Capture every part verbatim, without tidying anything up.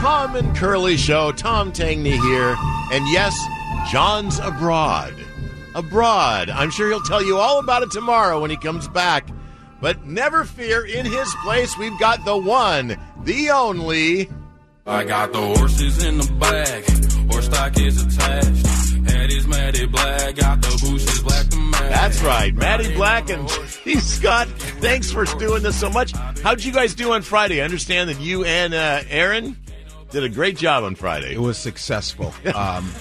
Tom and Curly Show. Tom Tangney here. And yes, John's abroad. Abroad. I'm sure he'll tell you all about it tomorrow when he comes back. But never fear, in his place, we've got the one, the only. I got the horses in the bag. Horse stock is attached. Head is Matty Black. Got the bushes black to match. That's right. Matty Black and Steve Scott. Thanks for doing this so much. How'd you guys do on Friday? I understand that you and uh, Aaron did a great job on Friday. It was successful. um,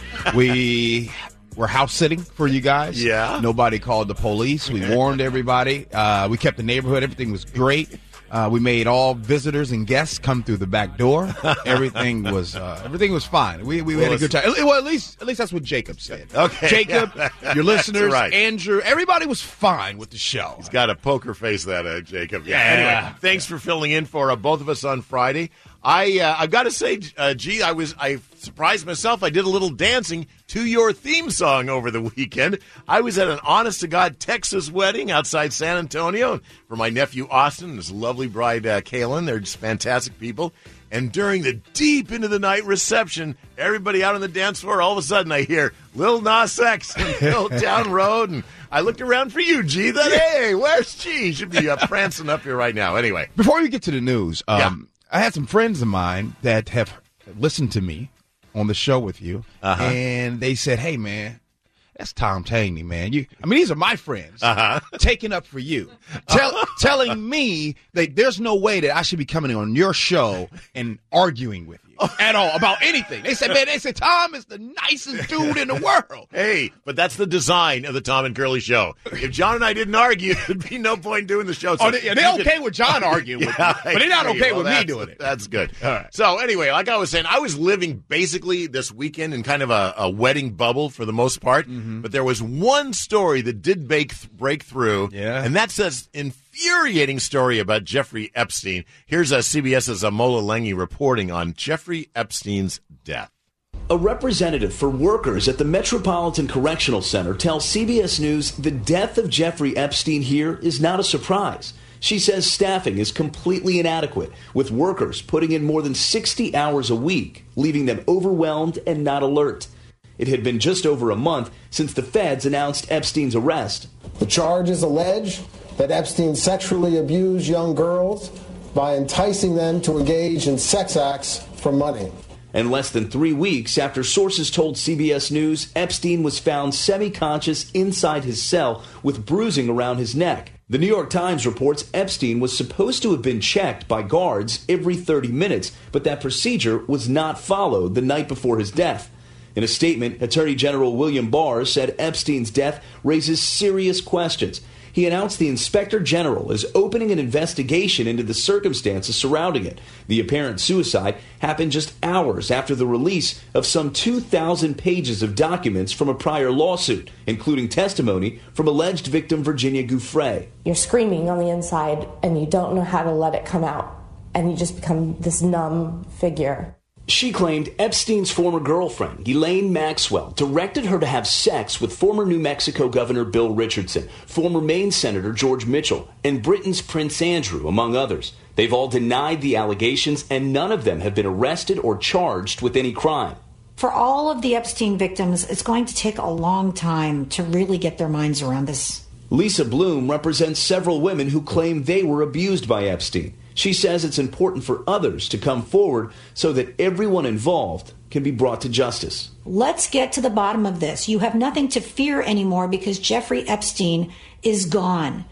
we were house sitting for you guys. Yeah. Nobody called the police. We warned everybody. Uh, we kept the neighborhood. Everything was great. Uh, we made all visitors and guests come through the back door. Everything was uh, everything was fine. We we well, had a good time. Well, at least at least that's what Jacob said. Okay, Jacob, yeah. your listeners, right. Andrew, everybody was fine with the show. He's got a poker face, that uh, Jacob. Yeah. yeah. Anyway, thanks for filling in for uh, both of us on Friday. I uh, I've got to say, uh, gee, I was I surprised myself. I did a little dancing to your theme song over the weekend. I was at an honest-to-God Texas wedding outside San Antonio for my nephew Austin and his lovely bride uh, Kaylin. They're just fantastic people. And during the deep into the night reception, everybody out on the dance floor, all of a sudden I hear Lil Nas X and Hilltown Road, and I looked around for you, G. That hey, where's G? Should be uh, prancing up here right now. Anyway, before we get to the news, um, yeah. I had some friends of mine that have listened to me on the show with you, uh-huh. and they said, "Hey, man, that's Tom Tangney, man. You, I mean, these are my friends uh-huh. taking up for you, Tell, telling me that there's no way that I should be coming on your show and arguing with you at all about anything." They said, "Man, they said Tom is the nicest dude in the world." Hey, but that's the design of the Tom and Curly Show. If John and I didn't argue, there'd be no point in doing the show. So oh, they, yeah, they're okay could, with John arguing yeah, with me, but they're not okay well, with me doing it. That's good. All right. So anyway, like I was saying, I was living basically this weekend in kind of a, a wedding bubble for the most part, mm-hmm. but there was one story that did break, break through, yeah. and that's this infuriating story about Jeffrey Epstein. Here's uh, CBS's Amola Lengi reporting on Jeffrey Epstein's death. A representative for workers at the Metropolitan Correctional Center tells C B S News the death of Jeffrey Epstein here is not a surprise. She says staffing is completely inadequate, with workers putting in more than sixty hours a week, leaving them overwhelmed and not alert. It had been just over a month since the feds announced Epstein's arrest. The charges allege that Epstein sexually abused young girls by enticing them to engage in sex acts for money. And less than three weeks after sources told C B S News Epstein was found semi-conscious inside his cell with bruising around his neck. The New York Times reports Epstein was supposed to have been checked by guards every thirty minutes, but that procedure was not followed the night before his death. In a statement, Attorney General William Barr said Epstein's death raises serious questions. He announced the Inspector General is opening an investigation into the circumstances surrounding it. The apparent suicide happened just hours after the release of some two thousand pages of documents from a prior lawsuit, including testimony from alleged victim Virginia Giuffre. You're screaming on the inside, and you don't know how to let it come out, and you just become this numb figure. She claimed Epstein's former girlfriend, Ghislaine Maxwell, directed her to have sex with former New Mexico Governor Bill Richardson, former Maine Senator George Mitchell, and Britain's Prince Andrew, among others. They've all denied the allegations, and none of them have been arrested or charged with any crime. For all of the Epstein victims, it's going to take a long time to really get their minds around this. Lisa Bloom represents several women who claim they were abused by Epstein. She says it's important for others to come forward so that everyone involved can be brought to justice. Let's get to the bottom of this. You have nothing to fear anymore because Jeffrey Epstein is gone.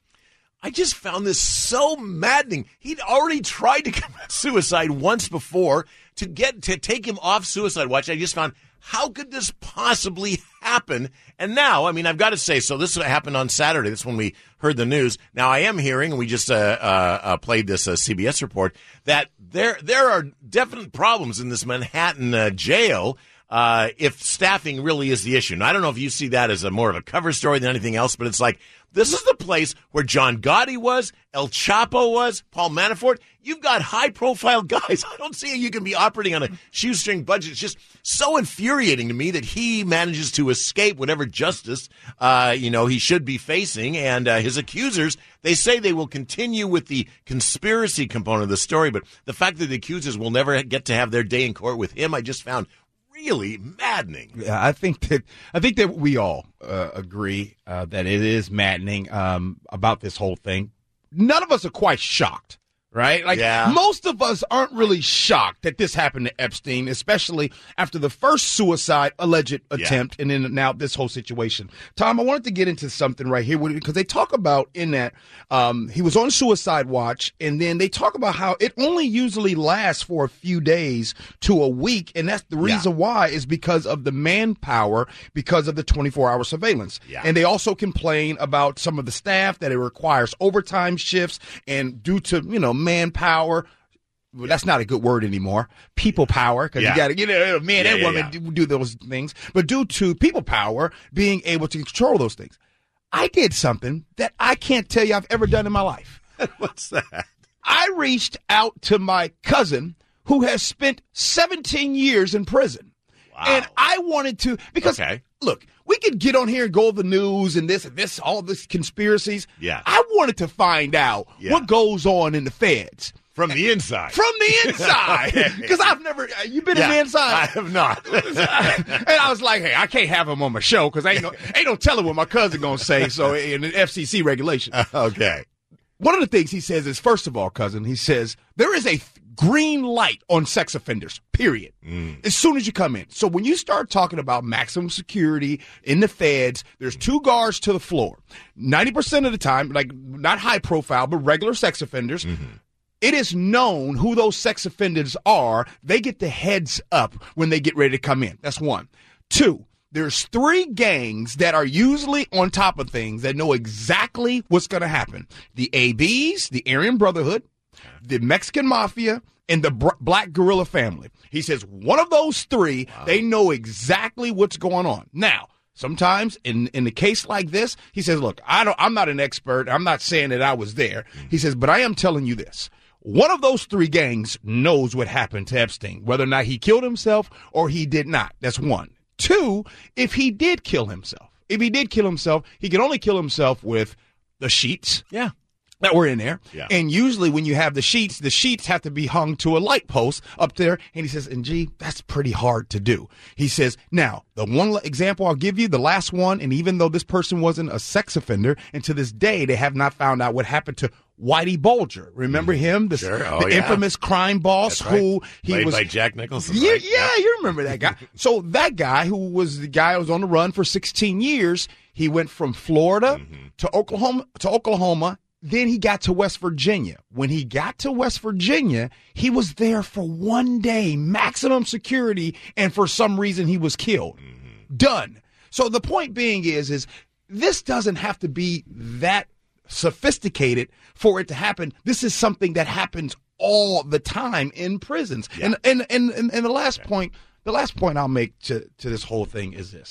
I just found this so maddening. He'd already tried to commit suicide once before. To get to take him off suicide watch, I just found, how could this possibly happen? And now, I mean, I've got to say, so this happened on Saturday. This is when we heard the news. Now, I am hearing, and we just uh, uh, uh, played this uh, C B S report, that there there are definite problems in this Manhattan uh, jail. uh, if staffing really is the issue. And I don't know if you see that as a more of a cover story than anything else, but it's like, this is the place where John Gotti was, El Chapo was, Paul Manafort. You've got high-profile guys. I don't see how you can be operating on a shoestring budget. It's just so infuriating to me that he manages to escape whatever justice, uh, you know, he should be facing. And uh, his accusers, they say they will continue with the conspiracy component of the story, but the fact that the accusers will never get to have their day in court with him, I just found really maddening. Yeah, I think that I think that we all uh, agree uh, that it is maddening um, about this whole thing. None of us are quite shocked, right? Like yeah. most of us aren't really shocked that this happened to Epstein, especially after the first suicide alleged attempt, yeah. and then now this whole situation. Tom, I wanted to get into something right here because they talk about in that um, he was on suicide watch, and then they talk about how it only usually lasts for a few days to a week, and that's the reason yeah. why is because of the manpower, because of the twenty-four hour surveillance. Yeah. And they also complain about some of the staff that it requires overtime shifts, and due to, you know, manpower. Well, that's not a good word anymore. People power, because yeah. you got to get a man yeah, and yeah, woman yeah. do, do those things. But due to people power, being able to control those things, I did something that I can't tell you I've ever done in my life. What's that? I reached out to my cousin who has spent seventeen years in prison. Wow. And I wanted to, because, okay. look, we could get on here and go over the news and this and this, all this conspiracies. Yeah. I wanted to find out yeah. what goes on in the feds. From the inside. From the inside. Because I've never, you've been yeah, in the inside? I have not. And I was like, hey, I can't have him on my show because ain't no, ain't no telling what my cousin going to say. So in the F C C regulation. Uh, okay. One of the things he says is, first of all, cousin, he says, there is a green light on sex offenders, period. Mm. As soon as you come in. So when you start talking about maximum security in the feds, there's two guards to the floor. ninety percent of the time, like not high profile, but regular sex offenders, mm-hmm. it is known who those sex offenders are. They get the heads up when they get ready to come in. That's one. Two, there's three gangs that are usually on top of things that know exactly what's going to happen. The A Bs, the Aryan Brotherhood, the Mexican Mafia, and the Br- Black Guerrilla family. He says one of those three, wow. they know exactly what's going on. Now, sometimes in, in a case like this, he says, look, I don't, I'm not an expert. I'm not saying that I was there. He says, but I am telling you this. One of those three gangs knows what happened to Epstein, whether or not he killed himself or he did not. That's one. Two, if he did kill himself, if he did kill himself, he could only kill himself with the sheets. Yeah. That were in there. Yeah. And usually when you have the sheets, the sheets have to be hung to a light post up there. And he says, and gee, that's pretty hard to do. He says, now, the one example I'll give you, the last one, and even though this person wasn't a sex offender, and to this day, they have not found out what happened to Whitey Bulger. Remember him? The, sure. oh, the yeah. infamous crime boss right. who he Played was. by Jack Nicholson. Yeah, right? yeah, yep. you remember that guy. So that guy who was the guy who was on the run for sixteen years, he went from Florida mm-hmm. to Oklahoma to Oklahoma. Then he got to West Virginia. When he got to West Virginia, he was there for one day, maximum security, and for some reason he was killed. Mm-hmm. Done. So the point being is, is this doesn't have to be that sophisticated for it to happen. This is something that happens all the time in prisons. Yeah. And, and, and, and, and the last yeah. point, the last point I'll make to, to this whole thing is this.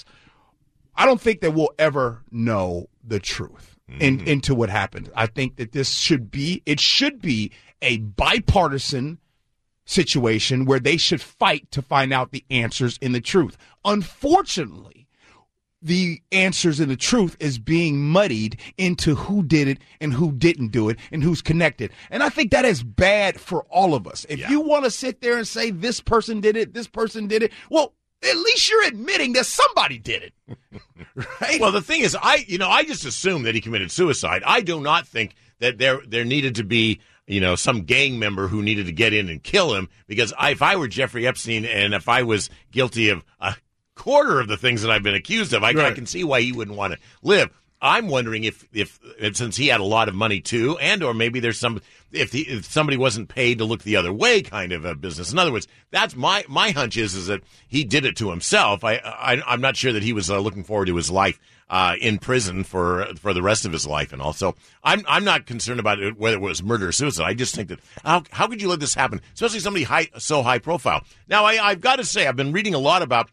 I don't think that we'll ever know the truth. In, mm-hmm. into what happened. I think that this should be, it should be a bipartisan situation where they should fight to find out the answers and the truth. Unfortunately, the answers and the truth is being muddied into who did it and who didn't do it and who's connected. And I think that is bad for all of us. If yeah. you want to sit there and say this person did it, this person did it, well, at least you're admitting that somebody did it, right? Well, the thing is, I you know I just assumed that he committed suicide. I do not think that there there needed to be you know some gang member who needed to get in and kill him. Because I, if I were Jeffrey Epstein and if I was guilty of a quarter of the things that I've been accused of, I, right. I can see why he wouldn't want to live. I'm wondering if, if, if since he had a lot of money too, and or maybe there's some if, he, if somebody wasn't paid to look the other way kind of a business. In other words, that's my my hunch is is that he did it to himself. I, I I'm not sure that he was uh, looking forward to his life uh, in prison for for the rest of his life, and also I'm I'm not concerned about it, whether it was murder or suicide. I just think that how how could you let this happen, especially somebody high so high profile. Now I I've got to say I've been reading a lot about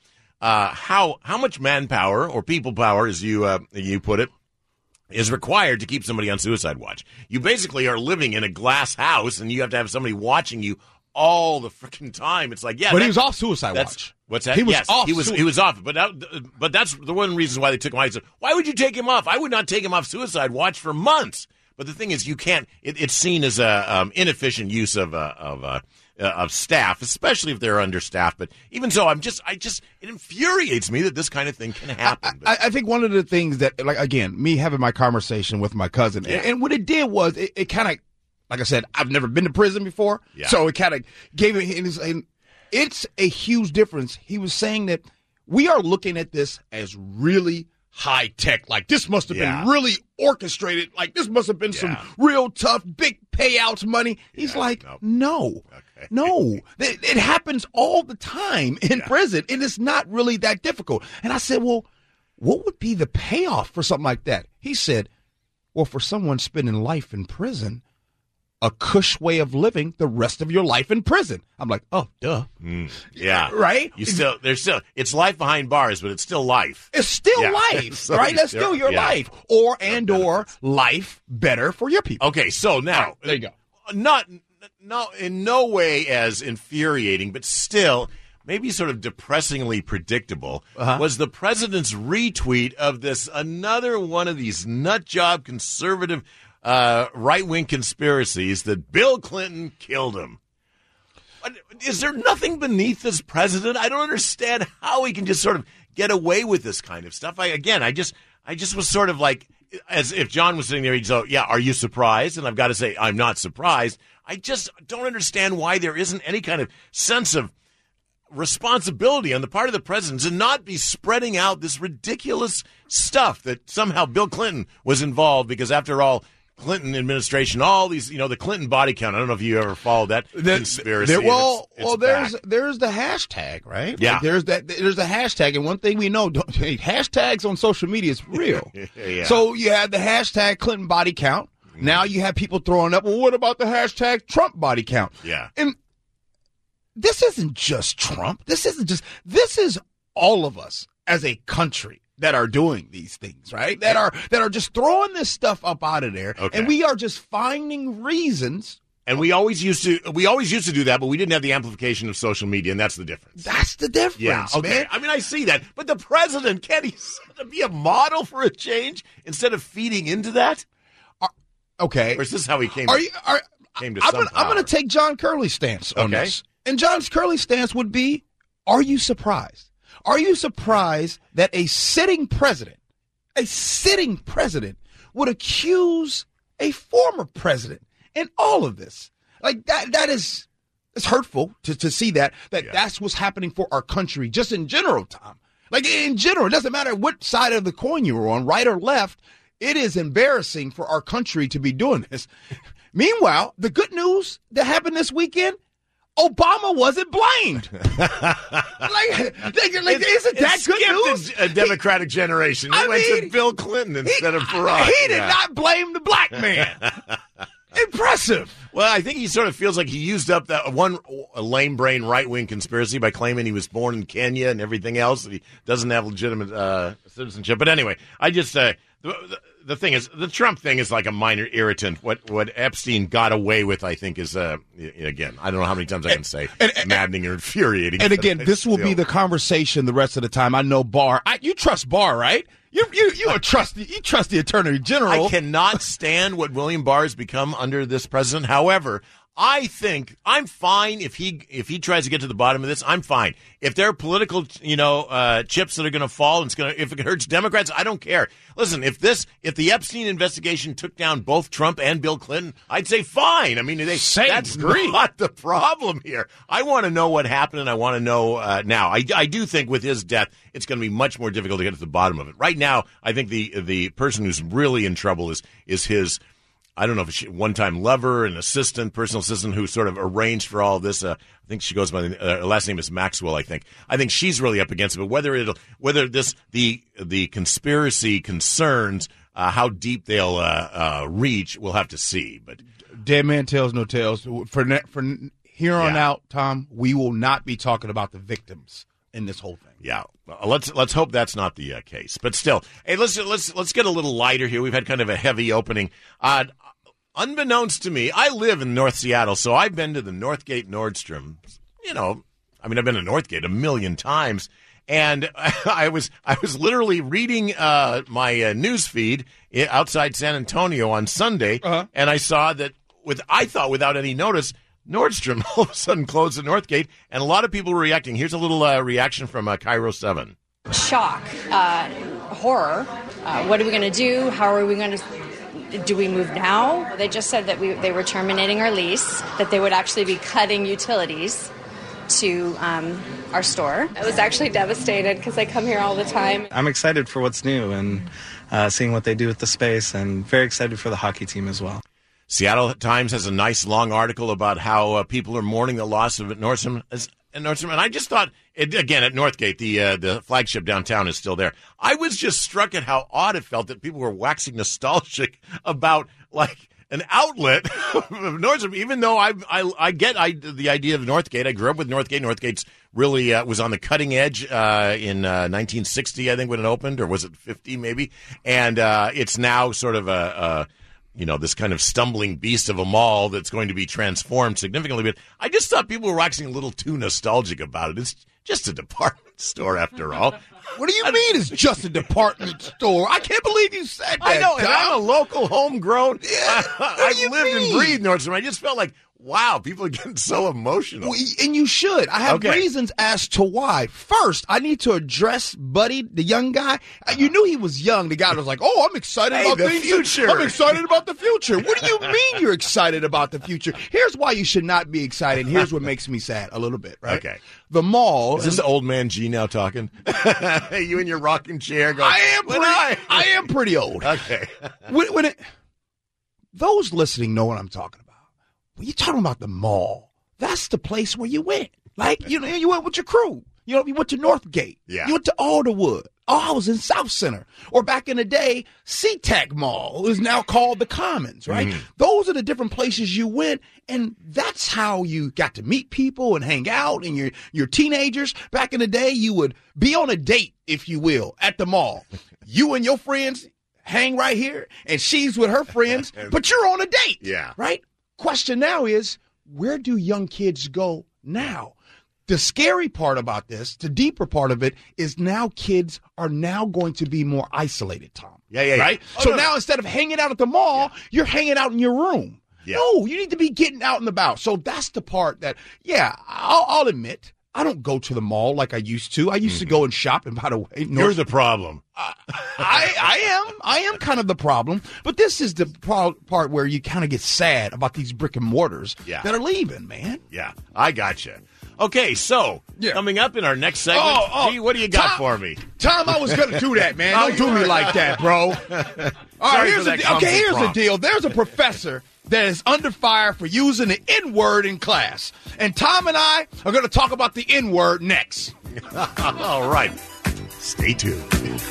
uh, how how much manpower or people power, as you uh, you put it, is required to keep somebody on suicide watch. You basically are living in a glass house, and you have to have somebody watching you all the freaking time. It's like, yeah, but that, he was off suicide that's, watch. What's that? He was yes, off. He was Su- he was off. But that, but that's the one reason why they took him off. Said, why would you take him off? I would not take him off suicide watch for months. But the thing is, you can't. It, it's seen as a um, inefficient use of uh, of uh, uh, of staff, especially if they're understaffed. But even so, I'm just, I just, it infuriates me that this kind of thing can happen. I, I think one of the things that, like, again, me having my conversation with my cousin, Yeah. and, and what it did was it, it kind of, like I said, I've never been to prison before, Yeah. so it kind of gave it. And it's, and it's a huge difference. He was saying that we are looking at this as really high tech. Like, this must have Yeah. been really orchestrated. Like, this must have been some Yeah. real tough, big payouts money. He's Yeah, like, nope. no, Okay. no. It, it happens all the time in Yeah. prison. It is not really that difficult. And I said, well, what would be the payoff for something like that? He said, well, for someone spending life in prison, a cush way of living the rest of your life in prison. I'm like, oh, duh. Mm, yeah, Right? You still, there's still, it's life behind bars, but it's still life. It's still Yeah. life, So right? That's there- still your yeah. life. Or and or life better for your people. Okay, so now, All right, there you go. Not, no, in no way as infuriating, but still maybe sort of depressingly predictable Uh-huh. was the president's retweet of this another one of these nut job conservative uh, right wing conspiracies that Bill Clinton killed him. But is there nothing beneath this president? I don't understand how he can just sort of get away with this kind of stuff. I again, I just, I just was sort of like, as if John was sitting there, he'd go, "Yeah, are you surprised?" And I've got to say, I'm not surprised. I just don't understand why there isn't any kind of sense of responsibility on the part of the president to not be spreading out this ridiculous stuff that somehow Bill Clinton was involved, because after all, Clinton administration, all these, you know, the Clinton body count. I don't know if you ever followed that The- conspiracy. there- well, It's- it's well, there's back. there's the hashtag, right? Yeah. Like, there's that. There's a hashtag, and one thing we know, don't, hey, hashtags on social media is real. Yeah. So you have the hashtag Clinton body count. Now you have people throwing up. Well, what about the hashtag Trump body count? Yeah. And this isn't just Trump. This isn't just. This is all of us as a country that are doing these things, right? That are that are just throwing this stuff up out of there, Okay. and we are just finding reasons. And we always used to we always used to do that, but we didn't have the amplification of social media, and that's the difference. That's the difference, Yeah, okay. man. I mean, I see that, but the president, can't he sort of be a model for a change instead of feeding into that? Okay. Or is this how he came? Are you? Are, Came to I'm some gonna, I'm power. going to take John Curley's stance on Okay. this, and John's Curley stance would be: are you surprised? Are you surprised that a sitting president, a sitting president, would accuse a former president in all of this? Like that. That is. It's hurtful to, to see that that Yeah. that's what's happening for our country, just in general, Tom. Like in general, it doesn't matter what side of the coin you were on, right or left. It is embarrassing for our country to be doing this. Meanwhile, the good news that happened this weekend, Obama wasn't blamed. like, like, like, isn't that It good skipped news? A, a Democratic generation. It I went to mean, Bill Clinton He- instead of Barack. He did Yeah. not blame the black man. Impressive. Well, I think he sort of feels like he used up that one lame brain right wing conspiracy by claiming he was born in Kenya and everything else, that he doesn't have legitimate uh, citizenship. But anyway, I just uh, the, the, the thing is, the Trump thing is like a minor irritant. What what Epstein got away with, I think, is uh, y- again, I don't know how many times I can say and- and- maddening or infuriating. And but again, it's this will be still- the conversation the rest of the time. I know Barr. I, you trust Barr, right? You you you a trust you trust the Attorney General. I cannot stand what William Barr has become under this president. However, I think I'm fine if he if he tries to get to the bottom of this. I'm fine if there are political, you know, uh, chips that are going to fall. And it's going to if it hurts Democrats. I don't care. Listen, if this if the Epstein investigation took down both Trump and Bill Clinton, I'd say fine. I mean, they, Same, that's agree. not the problem here. I want to know what happened, and I want to know uh, now. I, I do think with his death, it's going to be much more difficult to get to the bottom of it. Right now, I think the the person who's really in trouble is is his. I don't know if it's one-time lover, an assistant, personal assistant who sort of arranged for all of this. Uh, I think she goes by the uh, her last name is Maxwell. I think. I think she's really up against it. But whether it'll, whether this the the conspiracy concerns uh, how deep they'll uh, uh, reach, we'll have to see. But Dead man tells no tales. For ne- for here on Yeah. out, Tom, we will not be talking about the victims in this whole thing. Yeah, uh, let's let's hope that's not the uh, case. But still, hey, let's let's let's get a little lighter here. We've had kind of a heavy opening. Uh, unbeknownst to me, I live in North Seattle, so I've been to the Northgate Nordstrom. You know, I mean, I've been to Northgate a million times, and I was I was literally reading uh, my uh, news feed outside San Antonio on Sunday, uh-huh. and I saw that with I thought without any notice, Nordstrom all of a sudden closed at Northgate, and a lot of people were reacting. Here's a little uh, reaction from uh, Cairo seven. Shock, uh, horror. Uh, what are we going to do? How are we going to... Do we move now? They just said that we they were terminating our lease, that they would actually be cutting utilities to um, our store. I was actually devastated because I come here all the time. I'm excited for what's new and uh, seeing what they do with the space, and very excited for the hockey team as well. Seattle Times has a nice long article about how uh, people are mourning the loss of Nordstrom. And Nordstrom, and I just thought, it, again, at Northgate, the uh, the flagship downtown is still there. I was just struck at how odd it felt that people were waxing nostalgic about, like, an outlet of Nordstrom, even though I I, I get I, the idea of Northgate. I grew up with Northgate. Northgate's really uh, was on the cutting edge uh, in uh, nineteen sixty, I think, when it opened, or was it fifty maybe? And uh, it's now sort of a... a you know, this kind of stumbling beast of a mall that's going to be transformed significantly. But I just thought people were waxing a little too nostalgic about it. It's just a department store, after all. What do you mean it's just a department store? I can't believe you said that. I know, and Tom. I'm a local homegrown. Yeah, I've you lived mean? and breathed Nordstrom. I just felt like, wow, people are getting so emotional. Well, and you should. I have Okay. reasons as to why. First, I need to address Buddy, the young guy. You knew he was young. The guy was like, oh, I'm excited Hey, about the things. future. I'm excited about the future. What do you mean you're excited about the future? Here's why you should not be excited. Here's what makes me sad a little bit, right? Okay. The mall. Is this the old man G now talking? You in your rocking chair going, I am "When pretty, I-" I am pretty old. Okay. When, when it, those listening know what I'm talking about. When you're talking about the mall, that's the place where you went. Like, you know, you went with your crew. You know, you went to Northgate. Yeah. You went to Alderwood. Oh, I was in South Center. Or back in the day, SeaTac Mall is now called the Commons, right? Mm-hmm. Those are the different places you went, and that's how you got to meet people and hang out. And your your teenagers, back in the day, you would be on a date, if you will, at the mall. You and your friends hang right here, and she's with her friends, but you're on a date. Yeah. Right? Question now is, where do young kids go now? The scary part about this, the deeper part of it, is now kids are now going to be more isolated, Tom. Yeah, yeah, yeah. Right? Oh, so no, now no. instead of hanging out at the mall, yeah. you're hanging out in your room. Yeah. No, you need to be getting out and about. So that's the part that, yeah, I'll, I'll admit, I don't go to the mall like I used to. I used mm-hmm. to go and shop, and by the way, North, you're the problem. I, I, I am. I am kind of the problem. But this is the pro- part where you kind of get sad about these brick and mortars yeah. that are leaving, man. Yeah, I gotcha. Okay, so yeah. coming up in our next segment, oh, oh, G, what do you got Tom, for me? Tom, I was going to do that, man. Don't do me like that, bro. All right, here's the deal. Okay, here's prompt. the deal. There's a professor that is under fire for using the N-word in class. And Tom and I are going to talk about the N-word next. All right. Stay tuned.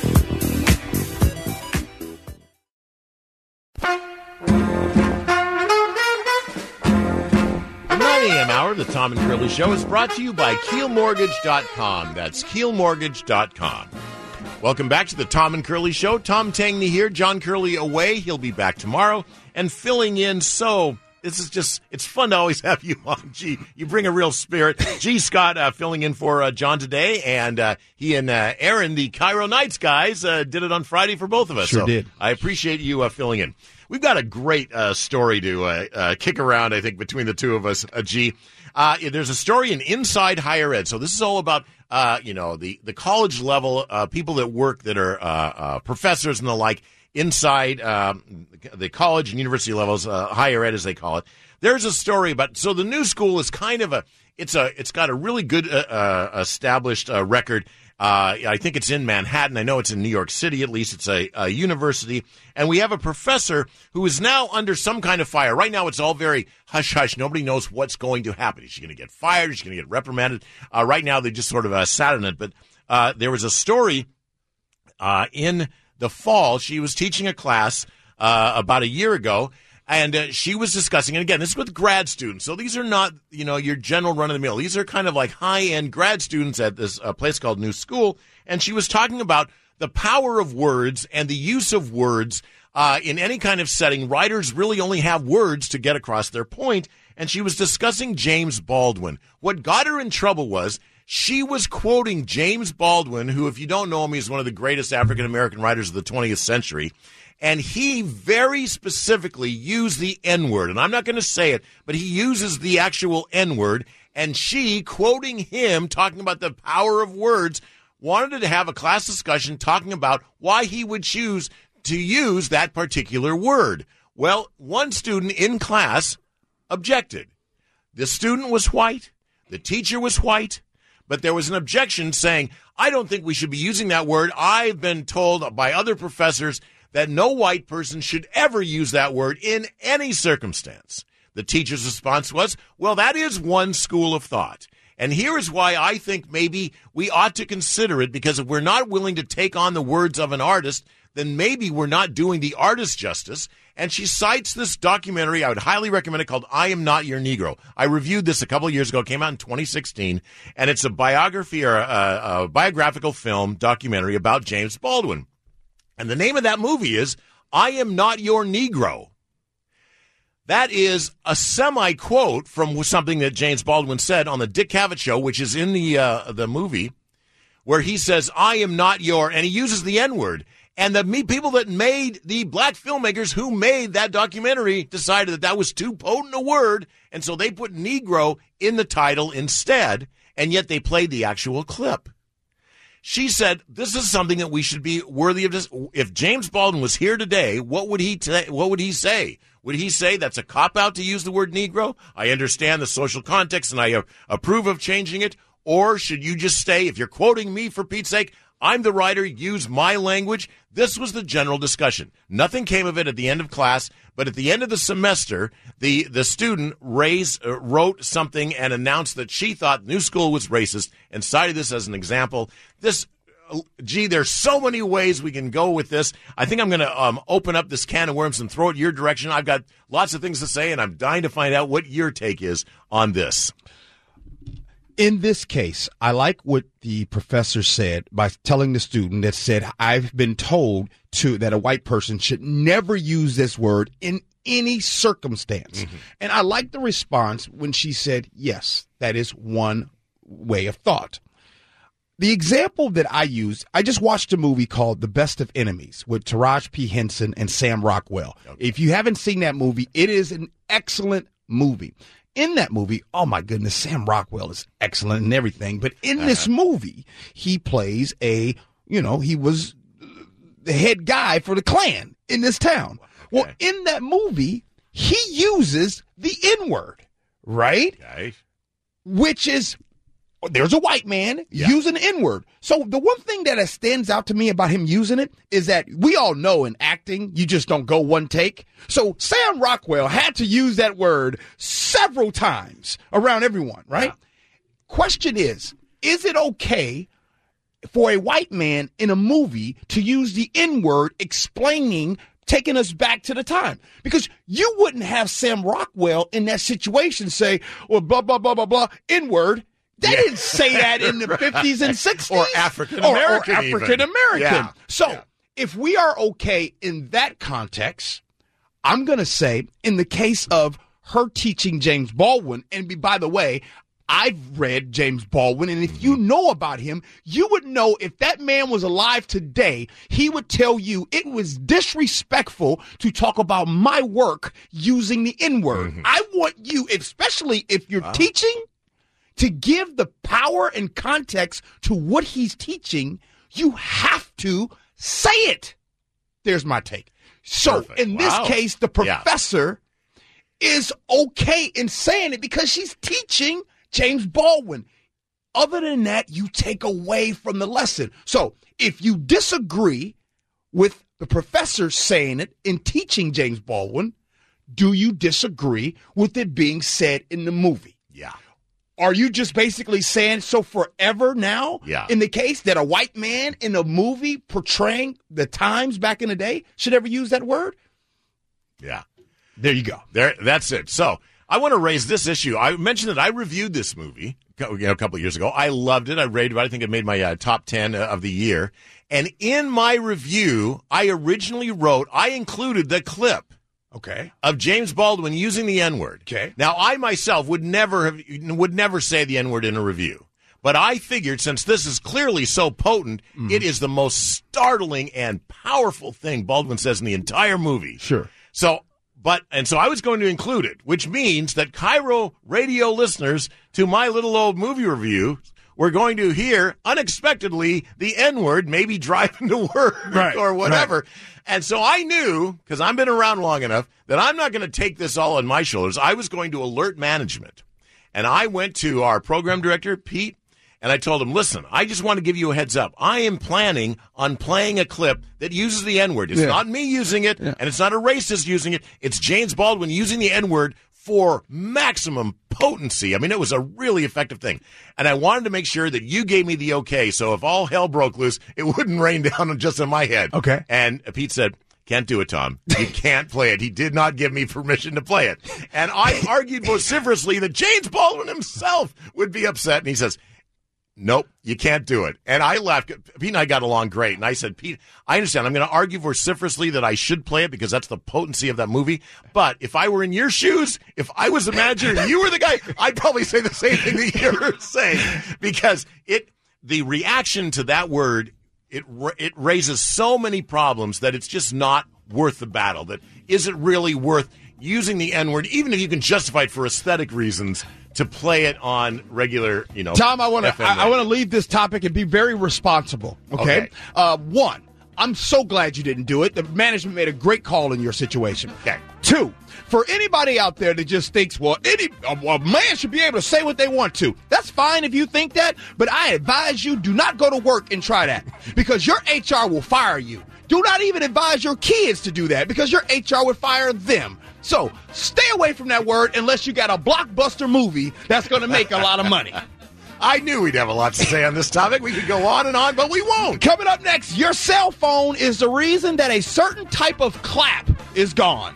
The nine a.m. hour of the Tom and Curly Show is brought to you by Keel Mortgage dot com. That's Keel Mortgage dot com. Welcome back to the Tom and Curly Show. Tom Tangney here. John Curly away. He'll be back tomorrow. And filling in, so this is just, it's fun to always have you on. Gee, you bring a real spirit. G. Scott uh, filling in for uh, John today. And uh, he and uh, Aaron, the Cairo Nights guys, uh, did it on Friday for both of us. Sure so did. I appreciate you uh, filling in. We've got a great uh, story to uh, uh, kick around, I think, between the two of us, uh, G. Uh, there's a story in Inside Higher Ed. So this is all about, uh, you know, the, the college level, uh, people that work that are uh, uh, professors and the like inside um, the college and university levels, uh, higher ed as they call it. There's a story about, so the new school is kind of a, it's a, it's got a really good uh, uh, established uh, record. Uh, I think it's in Manhattan. I know it's in New York City, at least. It's a, a university. And we have a professor who is now under some kind of fire. Right now, it's all very hush-hush. Nobody knows what's going to happen. Is she going to get fired? Is she going to get reprimanded? Uh, right now, they just sort of uh, sat on it. But uh, there was a story uh, in the fall. She was teaching a class uh, about a year ago. And uh, she was discussing, and again, this is with grad students. So these are not, you know, your general run-of-the-mill. These are kind of like high-end grad students at this uh, place called New School. And she was talking about the power of words and the use of words uh, in any kind of setting. Writers really only have words to get across their point. And she was discussing James Baldwin. What got her in trouble was she was quoting James Baldwin, who, if you don't know him, he's one of the greatest African-American writers of the twentieth century. And he very specifically used the N-word. And I'm not going to say it, but he uses the actual N-word. And she, quoting him, talking about the power of words, wanted to have a class discussion talking about why he would choose to use that particular word. Well, one student in class objected. The student was white. The teacher was white. But there was an objection saying, I don't think we should be using that word. I've been told by other professors that no white person should ever use that word in any circumstance. The teacher's response was, well, that is one school of thought. And here is why I think maybe we ought to consider it, because if we're not willing to take on the words of an artist, then maybe we're not doing the artist justice. And she cites this documentary. I would highly recommend it, called I Am Not Your Negro. I reviewed this a couple of years ago. It came out in twenty sixteen. And it's a biography or a, a biographical film documentary about James Baldwin. And the name of that movie is I Am Not Your Negro. That is a semi-quote from something that James Baldwin said on the Dick Cavett Show, which is in the uh, the movie, where he says, I am not your, and he uses the N-word. And the me, people that made, the black filmmakers who made that documentary decided that that was too potent a word, and so they put Negro in the title instead, and yet they played the actual clip. She said, this is something that we should be worthy of. This. If James Baldwin was here today, what would he t- what would he say? Would he say that's a cop-out to use the word Negro? I understand the social context, and I uh, approve of changing it. Or should you just stay, if you're quoting me, for Pete's sake, I'm the writer, use my language? This was the general discussion. Nothing came of it at the end of class, but at the end of the semester, the, the student raised, uh, wrote something and announced that she thought New School was racist and cited this as an example. This, uh, gee, there's so many ways we can go with this. I think I'm going to um, open up this can of worms and throw it your direction. I've got lots of things to say, and I'm dying to find out what your take is on this. In this case, I like what the professor said by telling the student that said, I've been told to that a white person should never use this word in any circumstance. Mm-hmm. And I like the response when she said, yes, that is one way of thought. The example that I used, I just watched a movie called The Best of Enemies with Taraji P. Henson and Sam Rockwell. Okay. If you haven't seen that movie, it is an excellent movie. In that movie, oh my goodness, Sam Rockwell is excellent and everything. But in uh-huh. this movie, he plays a, you know, he was the head guy for the Klan in this town. Okay. Well, in that movie, he uses the N-word, right? Okay. Which is, there's a white man yeah. using the N-word. So the one thing that stands out to me about him using it is that we all know in acting, you just don't go one take. So Sam Rockwell had to use that word several times around everyone, right? Yeah. Question is, is it okay for a white man in a movie to use the N-word explaining, taking us back to the time? Because you wouldn't have Sam Rockwell in that situation say, well, blah, blah, blah, blah, blah, N-word. They yeah. didn't say that in the fifties and sixties. Or African-American. Or, or African-American. Yeah. So yeah. if we are okay in that context, I'm going to say in the case of her teaching James Baldwin, and be, by the way, I've read James Baldwin, and if you know about him, you would know if that man was alive today, he would tell you it was disrespectful to talk about my work using the N-word. Mm-hmm. I want you, especially if you're wow. teaching, to give the power and context to what he's teaching. You have to say it. There's my take. So Perfect. in this wow. case, the professor yeah. is okay in saying it because she's teaching James Baldwin. Other than that, you take away from the lesson. So if you disagree with the professor saying it in teaching James Baldwin, do you disagree with it being said in the movie? Yeah. Are you just basically saying so forever now yeah. in the case that a white man in a movie portraying the times back in the day should ever use that word? Yeah. There you go. There, that's it. So I want to raise this issue. I mentioned that I reviewed this movie you know, a couple of years ago. I loved it. I rated it. I think it made my uh, top ten of the year. And in my review, I originally wrote, I included the clip. Okay. Of James Baldwin using the N-word. Okay. Now, I myself would never have, would never say the N-word in a review. But I figured since this is clearly so potent, mm. it is the most startling and powerful thing Baldwin says in the entire movie. Sure. So, but, and so I was going to include it, which means that Cairo radio listeners to my little old movie review were going to hear unexpectedly the N-word, maybe driving to work right, or whatever. Right. And so I knew, because I've been around long enough, that I'm not going to take this all on my shoulders. I was going to alert management. And I went to our program director, Pete, and I told him, listen, I just want to give you a heads up. I am planning on playing a clip that uses the N-word. It's yeah. not me using it, yeah. and it's not a racist using it. It's James Baldwin using the N-word for maximum potency. I mean, it was a really effective thing. And I wanted to make sure that you gave me the okay, so if all hell broke loose, it wouldn't rain down just on my head. Okay. And Pete said, can't do it, Tom. You can't play it. He did not give me permission to play it. And I argued vociferously that James Baldwin himself would be upset. And he says, nope, you can't do it. And I laughed. Pete and I got along great. And I said, Pete, I understand. I'm going to argue vociferously that I should play it because that's the potency of that movie. But if I were in your shoes, if I was the manager and you were the guy, I'd probably say the same thing that you're saying. Because it, the reaction to that word, it it raises so many problems that it's just not worth the battle. That is it really worth using the N-word, even if you can justify it for aesthetic reasons, to play it on regular, you know. Tom, I want to I, I want to leave this topic and be very responsible. Okay. okay. Uh, one, I'm so glad you didn't do it. The management made a great call in your situation. Okay. Two, for anybody out there that just thinks, well, any a, a man should be able to say what they want to. That's fine if you think that, but I advise you do not go to work and try that because your H R will fire you. Do not even advise your kids to do that because your H R would fire them. So stay away from that word unless you got a blockbuster movie that's going to make a lot of money. I knew we'd have a lot to say on this topic. We could go on and on, but we won't. Coming up next, your cell phone is the reason that a certain type of clap is gone.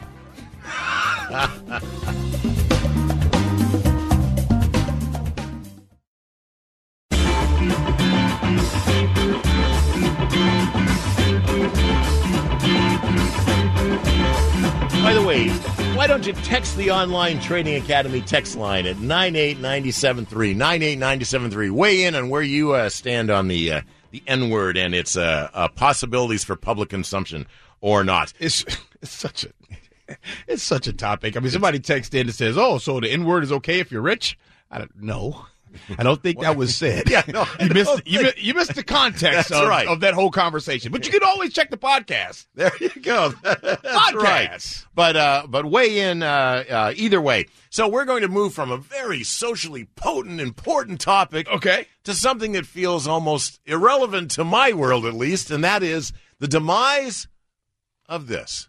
By the way, why don't you text the Online Trading Academy text line at nine eight nine seven three, nine eight nine seven three. Weigh in on where you uh, stand on the uh, the N-word and its uh, uh, possibilities for public consumption or not. It's it's such a it's such a topic. I mean, somebody texted in and says, "Oh, so the N-word is okay if you're rich?" I don't know. I don't think that was said. Yeah, no, you missed you, think... you missed the context of, right. of that whole conversation. But you can always check the podcast. There you go. That's podcast. Right. But uh, but weigh in uh, uh, either way. So we're going to move from a very socially potent, important topic, okay, to something that feels almost irrelevant to my world, at least, and that is the demise of this.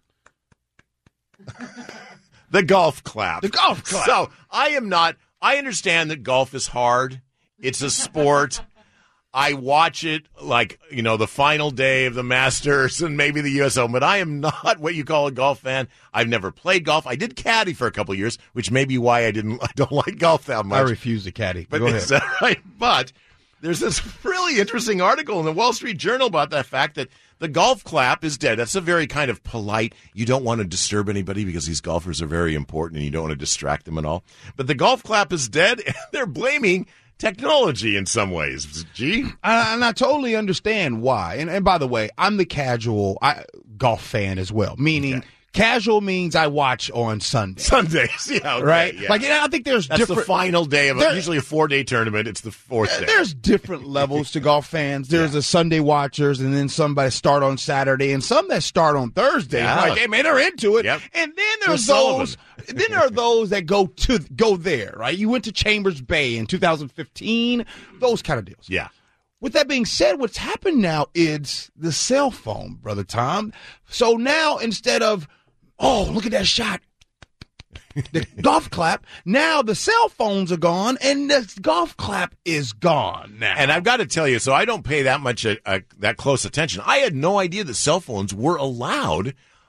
The golf clap. The golf clap. So I am not. I understand that golf is hard. It's a sport. I watch it like, you know, the final day of the Masters and maybe the U S Open, but I am not what you call a golf fan. I've never played golf. I did caddy for a couple of years, which may be why I didn't. I don't like golf that much. I refuse to caddy. But Go ahead. Is that right? But there's this really interesting article in the Wall Street Journal about that fact that the golf clap is dead. That's a very kind of polite, you don't want to disturb anybody because these golfers are very important and you don't want to distract them at all. But the golf clap is dead, and they're blaming technology in some ways. Gee? I, and I totally understand why. And, and by the way, I'm the casual I, golf fan as well, meaning okay. Casual means I watch on Sunday. Sundays, yeah. Okay, right? Yeah. Like, I think there's That's different. the final day of a, there, usually a four-day tournament. It's the fourth day. There's different levels to golf fans. There's yeah. a Sunday watchers, and then some that start on Saturday, and some that start on Thursday. Yeah. Like, hey, man, they're into it. Yep. And then there's those. Then there are those that go to go there, right? You went to Chambers Bay in two thousand fifteen. Those kind of deals. Yeah. With that being said, what's happened now is the cell phone, Brother Tom. So now instead of, oh, look at that shot, the golf clap, now the cell phones are gone and the golf clap is gone now. And I've got to tell you, so I don't pay that much uh, uh, that close attention. I had no idea that cell phones were allowed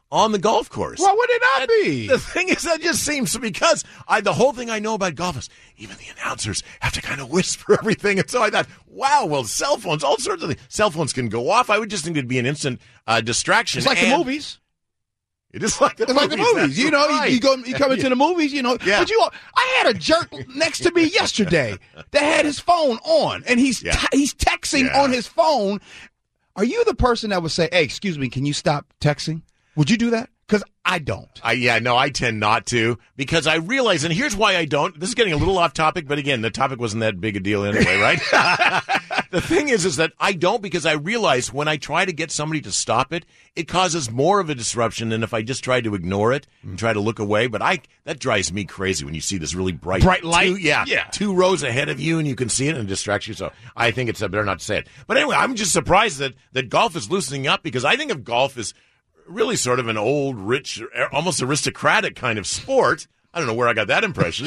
on the golf course. Why would it not And be? The thing is, that just seems because I the whole thing I know about golf is even the announcers have to kind of whisper everything. And so I thought, wow, well, cell phones, all sorts of things. Cell phones can go off. I would just think it'd be an instant uh, distraction. It's like and the movies. It is like the It's movies. like the movies. That's You know, you, right. you go, you come into the movies, you know. Yeah. But you, I had a jerk next to me yesterday that had his phone on, and he's Yeah. te- he's texting Yeah. on his phone. Are you the person that would say, "Hey, excuse me, can you stop texting"? Would you do that? Because I don't. I, yeah, no, I tend not to because I realize, and here's why I don't. This is getting a little off topic, but again, the topic wasn't that big a deal anyway, right? The thing is, is that I don't because I realize when I try to get somebody to stop it, it causes more of a disruption than if I just try to ignore it and try to look away. But I that drives me crazy when you see this really bright, Bright light? two, yeah, Yeah. two rows ahead of you, and you can see it and it distracts you. So I think it's better not to say it. But anyway, I'm just surprised that that golf is loosening up because I think of golf as really sort of an old, rich, almost aristocratic kind of sport. I don't know where I got that impression.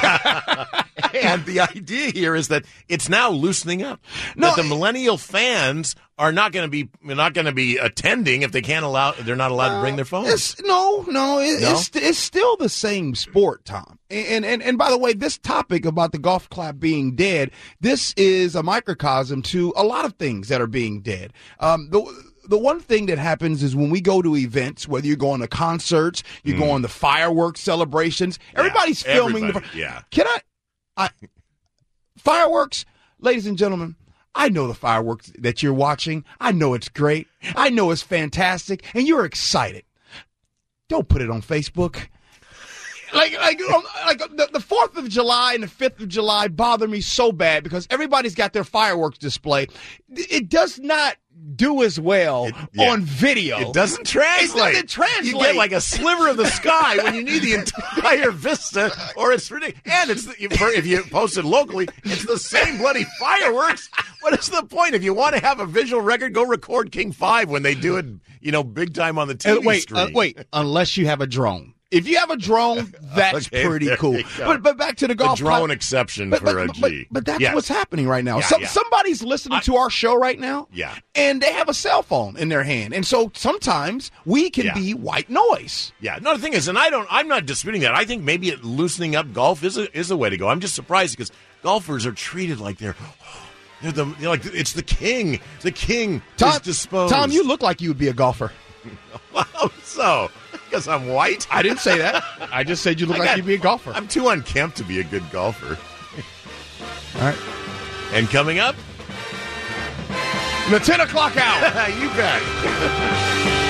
And the idea here is that it's now loosening up. No, that the millennial fans are not going to be not going to be attending if they can't allow. They're not allowed to bring their phones. It's, no, no, it, No? It's, it's still the same sport, Tom. And, and and by the way, this topic about the golf clap being dead, this is a microcosm to a lot of things that are being dead. Um, the the one thing that happens is when we go to events, whether you're going to concerts, you're Mm. going to fireworks celebrations, everybody's Yeah, filming. everybody, the, yeah. Can I, I? Fireworks, ladies and gentlemen. I know the fireworks that you're watching. I know it's great. I know it's fantastic, and you're excited. Don't put it on Facebook. Like, like, um, like the, the fourth of July and the fifth of July bother me so bad because everybody's got their fireworks display. It does not do as well It- yeah. on video. It doesn't translate. It doesn't translate. You get like a sliver of the sky when you need the entire vista, or it's ridiculous. And it's the, if you post it locally, it's the same bloody fireworks. What is the point? If you want to have a visual record, go record King Five when they do it, you know, big time on the T V Uh, wait, screen. uh, wait, unless you have a drone. If you have a drone, that's Okay, pretty there cool. you go. But but back to the The golf drone clap. exception But, for but, a but, G. but that's Yes. what's happening right now. Yeah, Some, yeah. Somebody's listening to our show right now, Yeah. and they have a cell phone in their hand, and so sometimes we can Yeah. be white noise. Yeah, no. The thing is, and I don't. I'm not disputing that. I think maybe it, loosening up golf is a, is a way to go. I'm just surprised because golfers are treated like they're they're the they're like it's the king. The king Tom, is disposed. Tom, you look like you would be a golfer. How so? Because I'm white. I didn't say that. I just said you look I like got- you'd be a golfer. I'm too unkempt to be a good golfer. All right. And coming up, The ten o'clock hour. you bet.